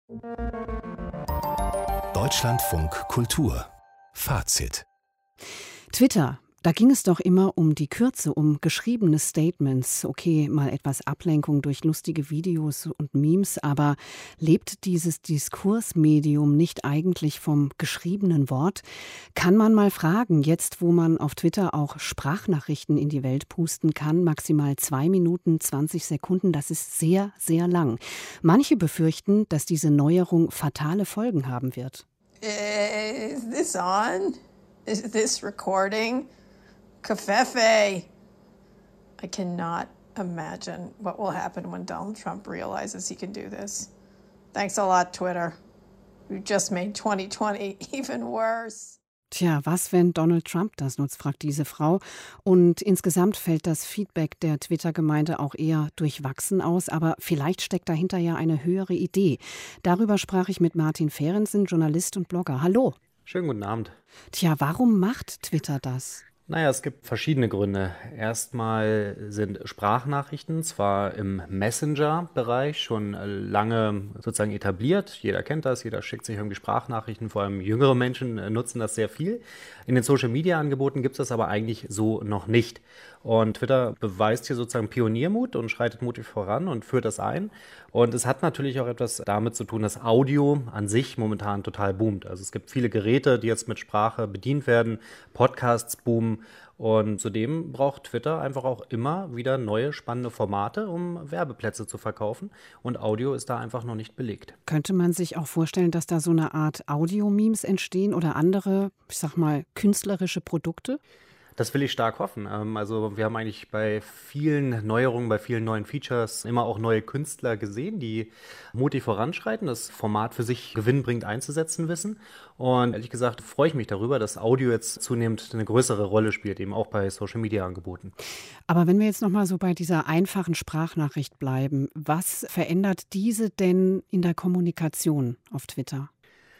Deutschlandfunk Kultur Fazit. Twitter, da ging es doch immer um die Kürze, um geschriebene Statements. Okay, mal etwas Ablenkung durch lustige Videos und Memes, aber lebt dieses Diskursmedium nicht eigentlich vom geschriebenen Wort? Kann man mal fragen, jetzt wo man auf Twitter auch Sprachnachrichten in die Welt pusten kann, maximal 2 Minuten 20 Sekunden, das ist sehr, sehr lang. Manche befürchten, dass diese Neuerung fatale Folgen haben wird. Is this on? Is this recording? Covfefe. I cannot imagine what will happen when Donald Trump realizes he can do this. Thanks a lot, Twitter. You just made 2020 even worse. Tja, was, wenn Donald Trump das nutzt, fragt diese Frau. Und insgesamt fällt das Feedback der Twitter-Gemeinde auch eher durchwachsen aus. Aber vielleicht steckt dahinter ja eine höhere Idee. Darüber sprach ich mit Martin Fehrensen, Journalist und Blogger. Hallo. Schönen guten Abend. Tja, warum macht Twitter das? Naja, es gibt verschiedene Gründe. Erstmal sind Sprachnachrichten zwar im Messenger-Bereich schon lange sozusagen etabliert. Jeder kennt das, jeder schickt sich irgendwie Sprachnachrichten, vor allem jüngere Menschen nutzen das sehr viel. In den Social-Media-Angeboten gibt es das aber eigentlich so noch nicht. Und Twitter beweist hier sozusagen Pioniermut und schreitet mutig voran und führt das ein. Und es hat natürlich auch etwas damit zu tun, dass Audio an sich momentan total boomt. Also es gibt viele Geräte, die jetzt mit Sprache bedient werden, Podcasts boomen. Und zudem braucht Twitter einfach auch immer wieder neue spannende Formate, um Werbeplätze zu verkaufen. Und Audio ist da einfach noch nicht belegt. Könnte man sich auch vorstellen, dass da so eine Art Audio-Memes entstehen oder andere, ich sag mal, künstlerische Produkte? Das will ich stark hoffen. Also wir haben eigentlich bei vielen Neuerungen, bei vielen neuen Features immer auch neue Künstler gesehen, die mutig voranschreiten, das Format für sich gewinnbringend einzusetzen wissen. Und ehrlich gesagt freue ich mich darüber, dass Audio jetzt zunehmend eine größere Rolle spielt, eben auch bei Social-Media-Angeboten. Aber wenn wir jetzt noch mal so bei dieser einfachen Sprachnachricht bleiben, was verändert diese denn in der Kommunikation auf Twitter?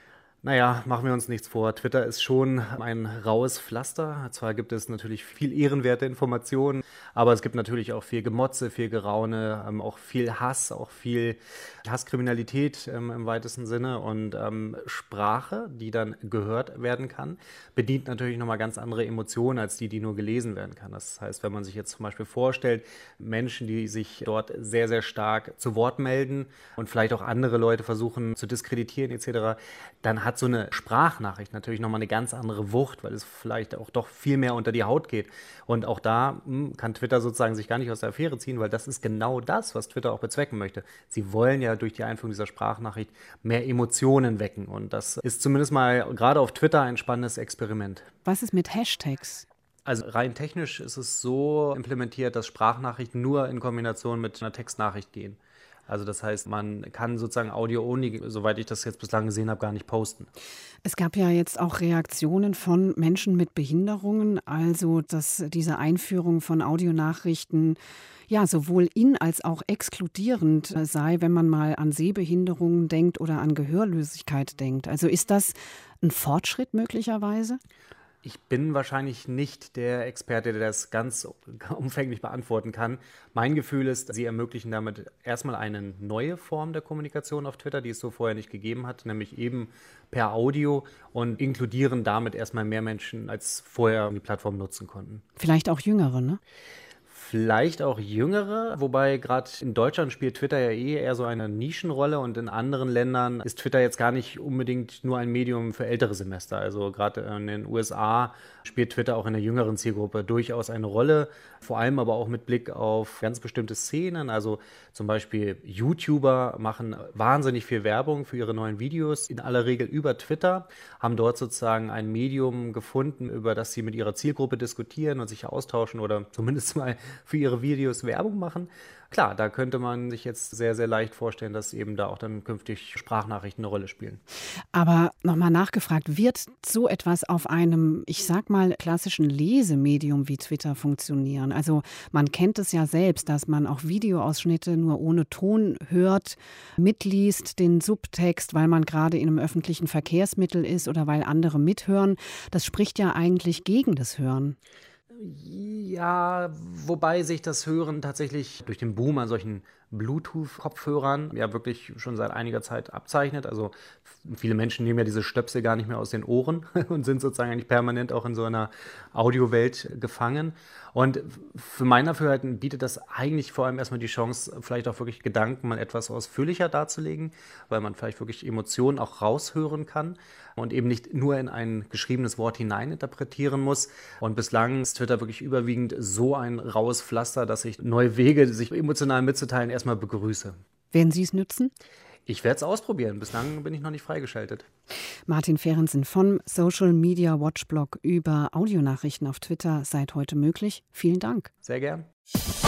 Naja, machen wir uns nichts vor. Twitter ist schon ein raues Pflaster. Zwar gibt es natürlich viel ehrenwerte Informationen, aber es gibt natürlich auch viel Gemotze, viel Geraune, auch viel Hass, auch viel Hasskriminalität im weitesten Sinne. Und Sprache, die dann gehört werden kann, bedient natürlich nochmal ganz andere Emotionen als die nur gelesen werden kann. Das heißt, wenn man sich jetzt zum Beispiel vorstellt, Menschen, die sich dort sehr, sehr stark zu Wort melden und vielleicht auch andere Leute versuchen zu diskreditieren etc., dann hat so eine Sprachnachricht natürlich nochmal eine ganz andere Wucht, weil es vielleicht auch doch viel mehr unter die Haut geht. Und auch da kann Twitter sozusagen sich gar nicht aus der Affäre ziehen, weil das ist genau das, was Twitter auch bezwecken möchte. Sie wollen ja durch die Einführung dieser Sprachnachricht mehr Emotionen wecken. Und das ist zumindest mal gerade auf Twitter ein spannendes Experiment. Was ist mit Hashtags? Also rein technisch ist es so implementiert, dass Sprachnachrichten nur in Kombination mit einer Textnachricht gehen. Also das heißt, man kann sozusagen Audio-only, soweit ich das jetzt bislang gesehen habe, gar nicht posten. Es gab ja jetzt auch Reaktionen von Menschen mit Behinderungen, also dass diese Einführung von Audionachrichten ja sowohl als auch exkludierend sei, wenn man mal an Sehbehinderungen denkt oder an Gehörlosigkeit denkt. Also ist das ein Fortschritt möglicherweise? Ich bin wahrscheinlich nicht der Experte, der das ganz umfänglich beantworten kann. Mein Gefühl ist, sie ermöglichen damit erstmal eine neue Form der Kommunikation auf Twitter, die es so vorher nicht gegeben hat, nämlich eben per Audio und inkludieren damit erstmal mehr Menschen, als vorher die Plattform nutzen konnten. Vielleicht auch Jüngere, ne? Vielleicht auch Jüngere, wobei gerade in Deutschland spielt Twitter ja eher so eine Nischenrolle und in anderen Ländern ist Twitter jetzt gar nicht unbedingt nur ein Medium für ältere Semester. Also gerade in den USA spielt Twitter auch in der jüngeren Zielgruppe durchaus eine Rolle, vor allem aber auch mit Blick auf ganz bestimmte Szenen. Also zum Beispiel YouTuber machen wahnsinnig viel Werbung für ihre neuen Videos, in aller Regel über Twitter, haben dort sozusagen ein Medium gefunden, über das sie mit ihrer Zielgruppe diskutieren und sich austauschen oder zumindest mal für ihre Videos Werbung machen. Klar, da könnte man sich jetzt sehr, sehr leicht vorstellen, dass eben da auch dann künftig Sprachnachrichten eine Rolle spielen. Aber nochmal nachgefragt, wird so etwas auf einem, ich sag mal, klassischen Lesemedium wie Twitter funktionieren? Also man kennt es ja selbst, dass man auch Videoausschnitte nur ohne Ton hört, mitliest, den Subtext, weil man gerade in einem öffentlichen Verkehrsmittel ist oder weil andere mithören. Das spricht ja eigentlich gegen das Hören. Ja, wobei sich das Hören tatsächlich durch den Boom an solchen Bluetooth-Kopfhörern ja wirklich schon seit einiger Zeit abzeichnet. Also viele Menschen nehmen ja diese Stöpsel gar nicht mehr aus den Ohren und sind sozusagen eigentlich permanent auch in so einer Audiowelt gefangen. Und für mein Dafürhalten bietet das eigentlich vor allem erstmal die Chance, vielleicht auch wirklich Gedanken mal etwas ausführlicher darzulegen, weil man vielleicht wirklich Emotionen auch raushören kann und eben nicht nur in ein geschriebenes Wort hineininterpretieren muss. Und bislang ist Twitter wirklich überwiegend so ein raues Pflaster, dass ich neue Wege, sich emotional mitzuteilen, erstmal begrüße. Werden Sie es nützen? Ich werde es ausprobieren. Bislang bin ich noch nicht freigeschaltet. Martin Fehrensen vom Social Media Watch Blog über Audionachrichten auf Twitter seit heute möglich. Vielen Dank. Sehr gern.